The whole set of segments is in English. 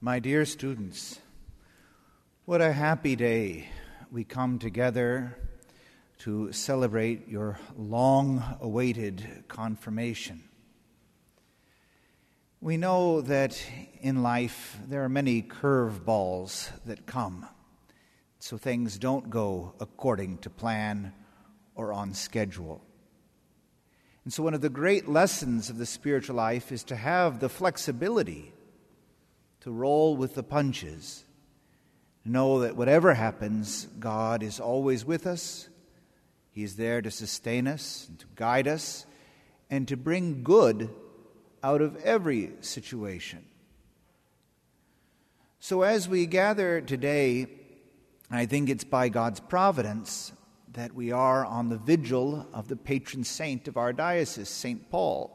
My dear students, what a happy day we come together to celebrate your long-awaited confirmation. We know that in life there are many curveballs that come, so things don't go according to plan or on schedule. And so one of the great lessons of the spiritual life is to have the flexibility to roll with the punches, know that whatever happens, God is always with us. He's there to sustain us, and to guide us, and to bring good out of every situation. So as we gather today, I think it's by God's providence that we are on the vigil of the patron saint of our diocese, St. Paul.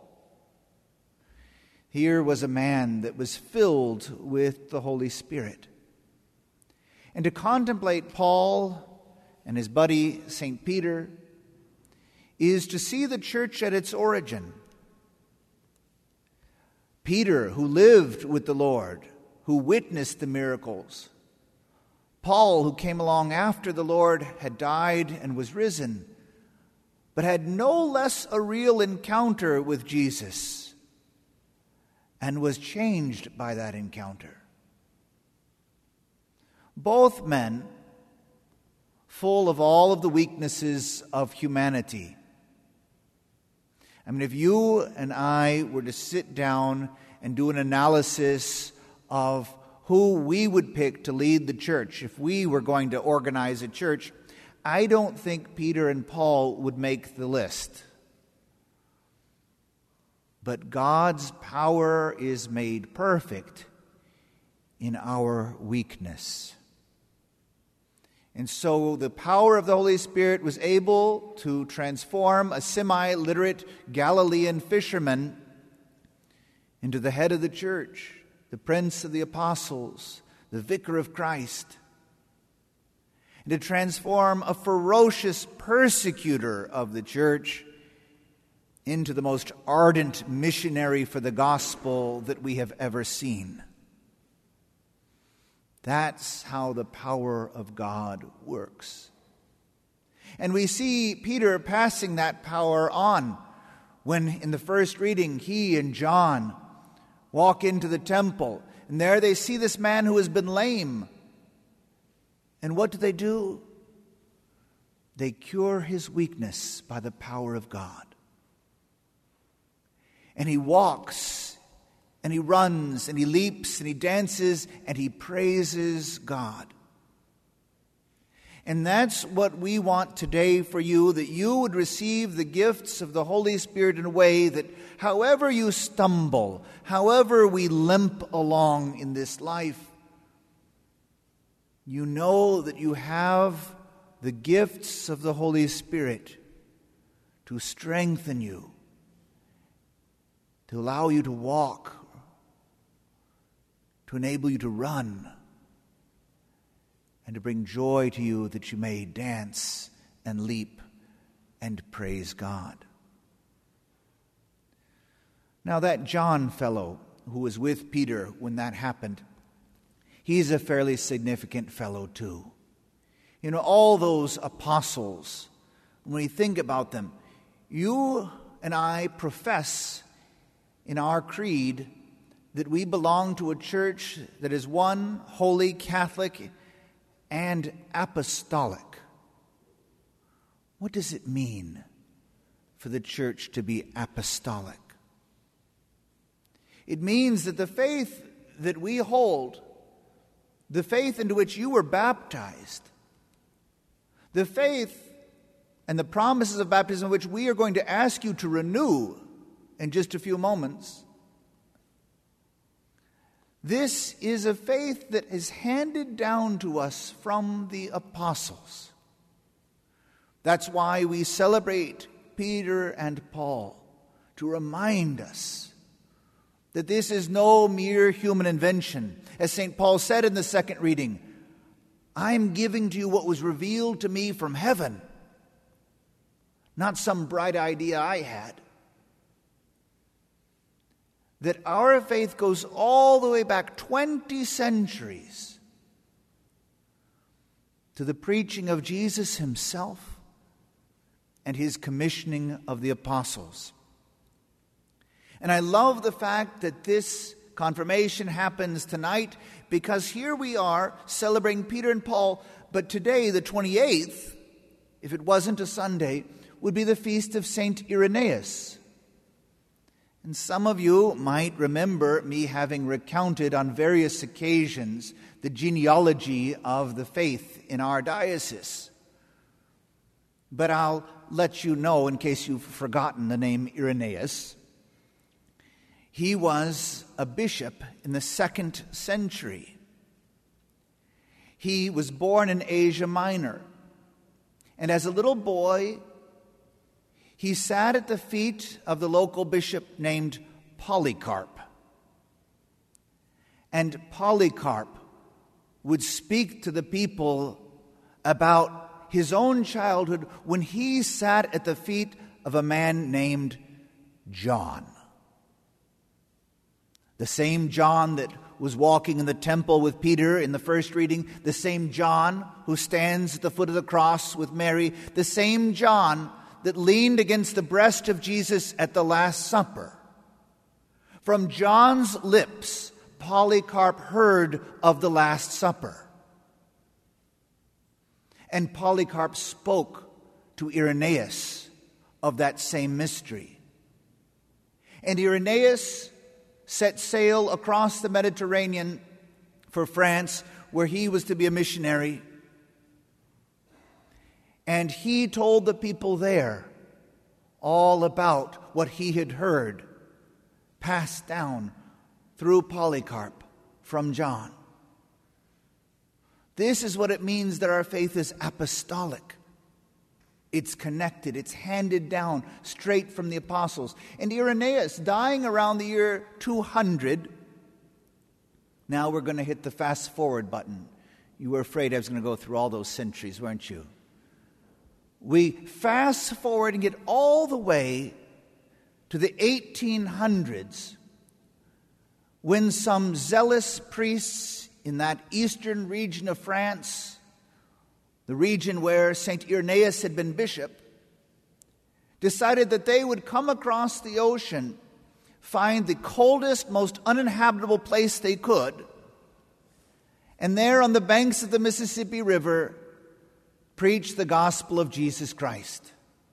Here was a man that was filled with the Holy Spirit. And to contemplate Paul and his buddy, St. Peter, is to see the church at its origin. Peter, who lived with the Lord, who witnessed the miracles. Paul, who came along after the Lord had died and was risen, but had no less a real encounter with Jesus and was changed by that encounter. Both men, full of all of the weaknesses of humanity. I mean, if you and I were to sit down and do an analysis of who we would pick to lead the church, if we were going to organize a church, I don't think Peter and Paul would make the list. But God's power is made perfect in our weakness. And so the power of the Holy Spirit was able to transform a semi-literate Galilean fisherman into the head of the church, the prince of the apostles, the vicar of Christ, and to transform a ferocious persecutor of the church into the most ardent missionary for the gospel that we have ever seen. That's how the power of God works. And we see Peter passing that power on when in the first reading he and John walk into the temple, and there they see this man who has been lame. And what do? They cure his weakness by the power of God. And he walks, and he runs, and he leaps, and he dances, and he praises God. And that's what we want today for you, that you would receive the gifts of the Holy Spirit in a way that however you stumble, however we limp along in this life, you know that you have the gifts of the Holy Spirit to strengthen you, to allow you to walk, to enable you to run, and to bring joy to you that you may dance and leap and praise God. Now that John fellow who was with Peter when that happened, he's a fairly significant fellow too. You know, all those apostles, when we think about them, you and I profess in our creed that we belong to a church that is one, holy, Catholic, and apostolic. What does it mean for the church to be apostolic? It means that the faith that we hold, the faith into which you were baptized, the faith and the promises of baptism which we are going to ask you to renew in just a few moments, this is a faith that is handed down to us from the apostles. That's why we celebrate Peter and Paul, to remind us that this is no mere human invention. As St. Paul said in the second reading, I'm giving to you what was revealed to me from heaven, not some bright idea I had. that our faith goes all the way back 20 centuries to the preaching of Jesus himself and his commissioning of the apostles. And I love the fact that this confirmation happens tonight, because here we are celebrating Peter and Paul, but today, the 28th, if it wasn't a Sunday, would be the feast of St. Irenaeus. And some of you might remember me having recounted on various occasions the genealogy of the faith in our diocese. But I'll let you know, in case you've forgotten the name Irenaeus, he was a bishop in the 2nd century. He was born in Asia Minor. And as a little boy, he sat at the feet of the local bishop named Polycarp. And Polycarp would speak to the people about his own childhood when he sat at the feet of a man named John. The same John that was walking in the temple with Peter in the first reading, the same John who stands at the foot of the cross with Mary, the same John that leaned against the breast of Jesus at the Last Supper. From John's lips, Polycarp heard of the Last Supper. And Polycarp spoke to Irenaeus of that same mystery. And Irenaeus set sail across the Mediterranean for France, where he was to be a missionary. And he told the people there all about what he had heard, passed down through Polycarp from John. This is what it means that our faith is apostolic. It's connected, it's handed down straight from the apostles. And Irenaeus, dying around the year 200, now we're going to hit the fast forward button. You were afraid I was going to go through all those centuries, weren't you? We fast forward and get all the way to the 1800s, when some zealous priests in that eastern region of France, the region where St. Irenaeus had been bishop, decided that they would come across the ocean, find the coldest, most uninhabitable place they could, and there on the banks of the Mississippi River, preach the gospel of Jesus Christ.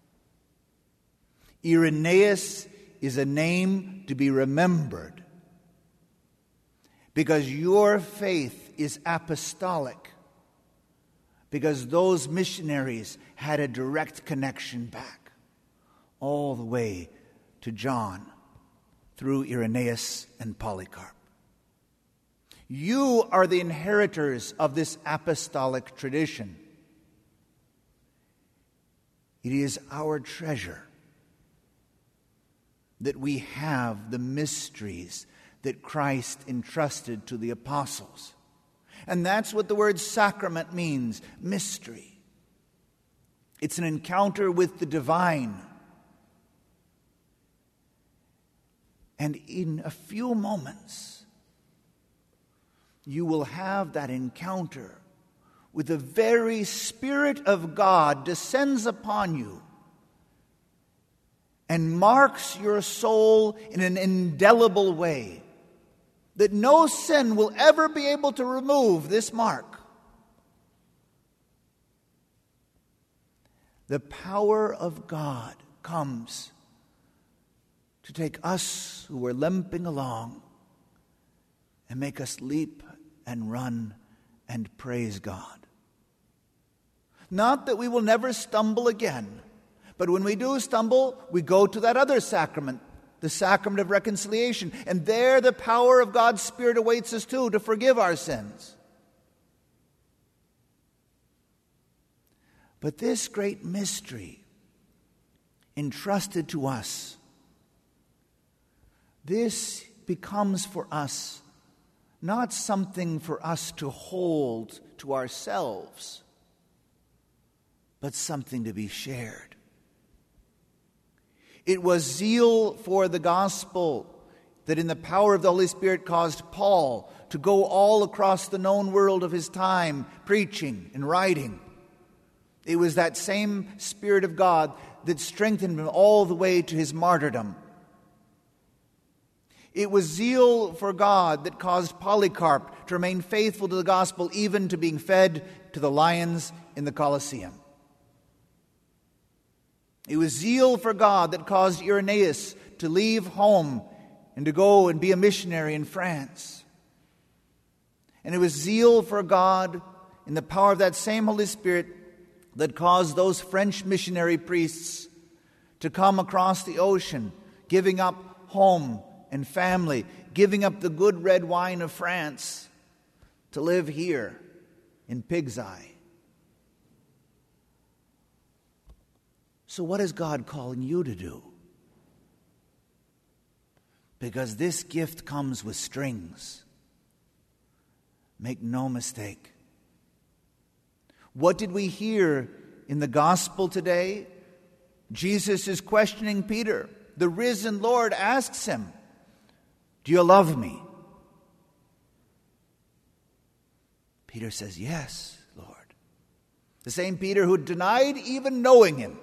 Irenaeus is a name to be remembered, because your faith is apostolic, because those missionaries had a direct connection back all the way to John through Irenaeus and Polycarp. You are the inheritors of this apostolic tradition. It is our treasure that we have the mysteries that Christ entrusted to the apostles. And that's what the word sacrament means, mystery. It's an encounter with the divine. And in a few moments, you will have that encounter with the very Spirit of God descends upon you and marks your soul in an indelible way that no sin will ever be able to remove this mark. The power of God comes to take us who are limping along and make us leap and run and praise God. Not that we will never stumble again, but when we do stumble, we go to that other sacrament, the sacrament of reconciliation. And there the power of God's Spirit awaits us too, to forgive our sins. But this great mystery entrusted to us, this becomes for us not something for us to hold to ourselves, but something to be shared. It was zeal for the gospel that in the power of the Holy Spirit caused Paul to go all across the known world of his time, preaching and writing. It was that same Spirit of God that strengthened him all the way to his martyrdom. It was zeal for God that caused Polycarp to remain faithful to the gospel, even to being fed to the lions in the Colosseum. It was zeal for God that caused Irenaeus to leave home and to go and be a missionary in France. And it was zeal for God in the power of that same Holy Spirit that caused those French missionary priests to come across the ocean, giving up home and family, giving up the good red wine of France to live here in Pig's Eye. So what is God calling you to do? Because this gift comes with strings. Make no mistake. What did we hear in the gospel today? Jesus is questioning Peter. The risen Lord asks him, "Do you love me?" Peter says, "Yes, Lord." The same Peter who denied even knowing him,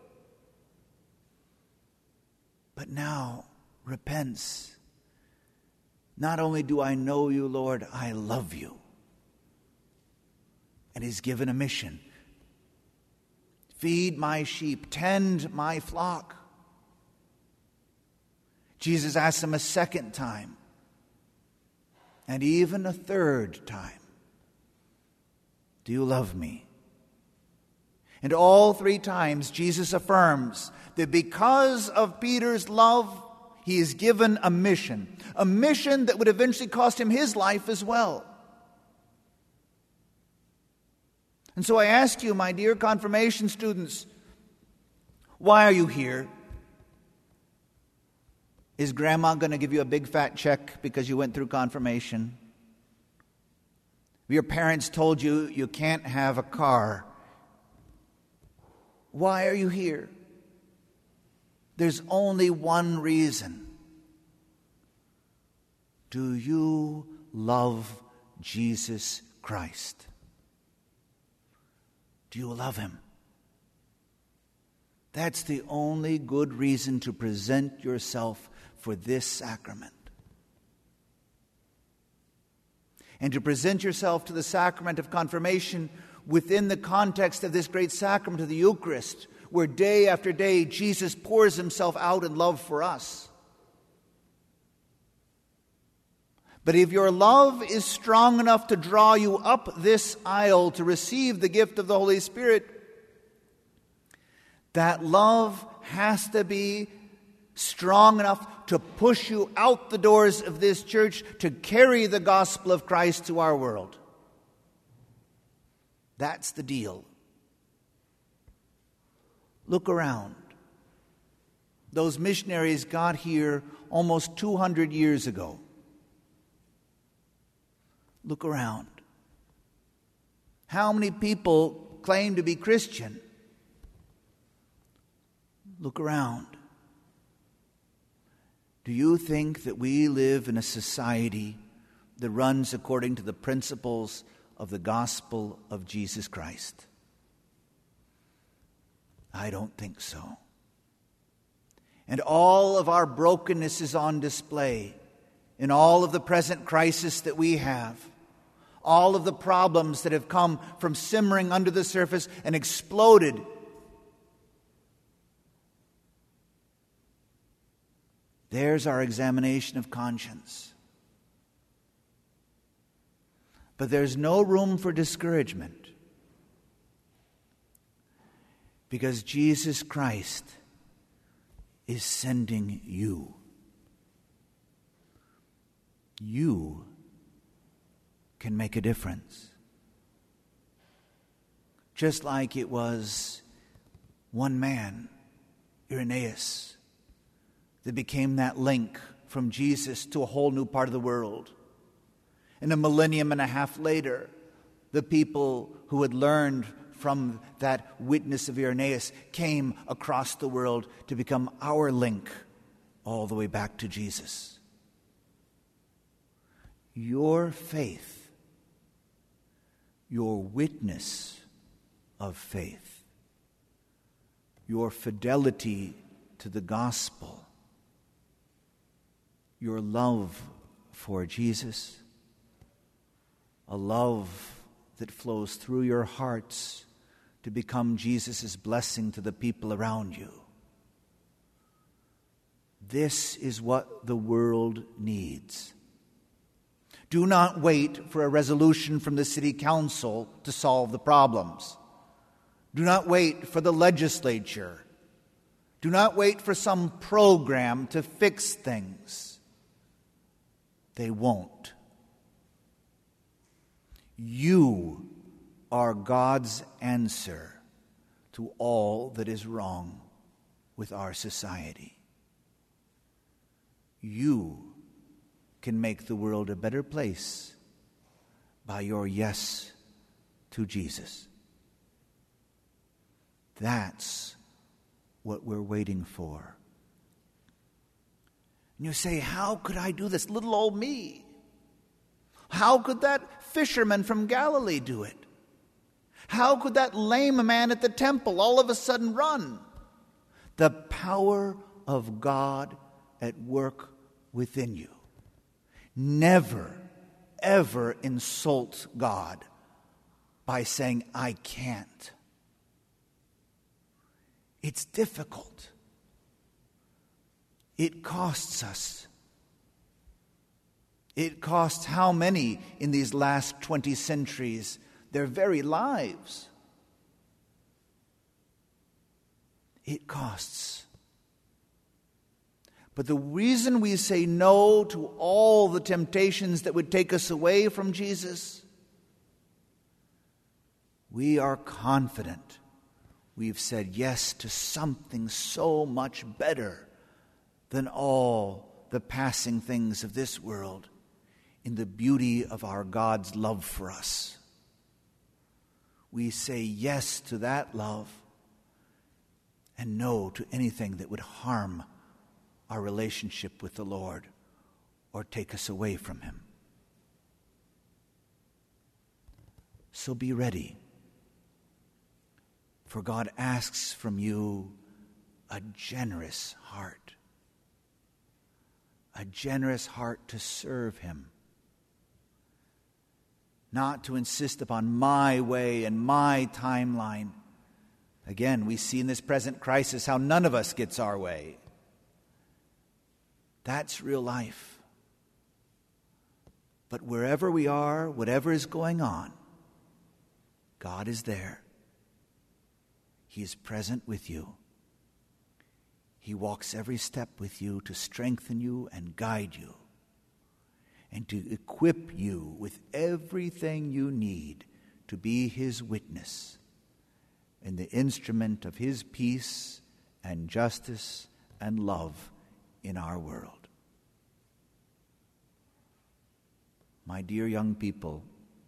but now repents. Not only do I know you, Lord, I love you. And he's given a mission. Feed my sheep, tend my flock. Jesus asks him a second time, and even a third time, "Do you love me?" And all three times Jesus affirms that because of Peter's love, he is given a mission that would eventually cost him his life as well. And so I ask you, my dear confirmation students, why are you here? Is Grandma going to give you a big fat check because you went through confirmation? Your parents told you you can't have a car. Why are you here? There's only one reason. Do you love Jesus Christ? Do you love him? That's the only good reason to present yourself for this sacrament. And to present yourself to the sacrament of confirmation within the context of this great sacrament of the Eucharist, where day after day Jesus pours himself out in love for us. But if your love is strong enough to draw you up this aisle to receive the gift of the Holy Spirit, that love has to be strong enough to push you out the doors of this church to carry the gospel of Christ to our world. That's the deal. Look around. Those missionaries got here almost 200 years ago. Look around. How many people claim to be Christian? Look around. Do you think that we live in a society that runs according to the principles of the gospel of Jesus Christ? I don't think so. And all of our brokenness is on display in all of the present crisis that we have. All of the problems that have come from simmering under the surface and exploded. There's our examination of conscience. But there's no room for discouragement, because Jesus Christ is sending you. You can make a difference. Just like it was one man, Irenaeus, that became that link from Jesus to a whole new part of the world. And a millennium and a half later, the people who had learned from that witness of Irenaeus came across the world to become our link all the way back to Jesus. your faith, your witness of faith, your fidelity to the gospel, your love for Jesus, a love that flows through your hearts to become Jesus' blessing to the people around you. This is what the world needs. Do not wait for a resolution from the city council to solve the problems. Do not wait for the legislature. Do not wait for some program to fix things. They won't. You are God's answer to all that is wrong with our society. You can make the world a better place by your yes to Jesus. That's what we're waiting for. And you say, how could I do this? Little old me. How could that fisherman from Galilee do it? How could that lame man at the temple all of a sudden run? The power of God at work within you. Never, ever insult God by saying, I can't. It's difficult. It costs us. It costs how many in these last 20 centuries their very lives? It costs. But the reason we say no to all the temptations that would take us away from Jesus, we are confident we've said yes to something so much better than all the passing things of this world in the beauty of our God's love for us. We say yes to that love and no to anything that would harm our relationship with the Lord or take us away from Him. So be ready, for God asks from you a generous heart to serve Him, not to insist upon my way and my timeline. Again, we see in this present crisis how none of us gets our way. That's real life. But wherever we are, whatever is going on, God is there. He is present with you. He walks every step with you to strengthen you and guide you and to equip you with everything you need to be His witness and the instrument of His peace and justice and love in our world. My dear young people,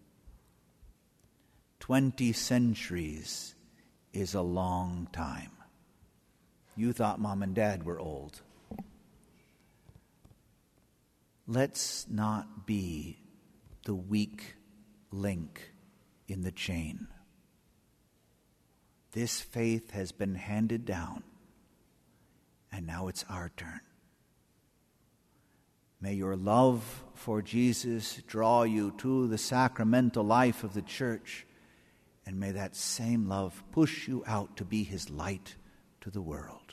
20 centuries is a long time. You thought Mom and Dad were old. Let's not be the weak link in the chain. This faith has been handed down, and now it's our turn. May your love for Jesus draw you to the sacramental life of the church, and may that same love push you out to be His light to the world.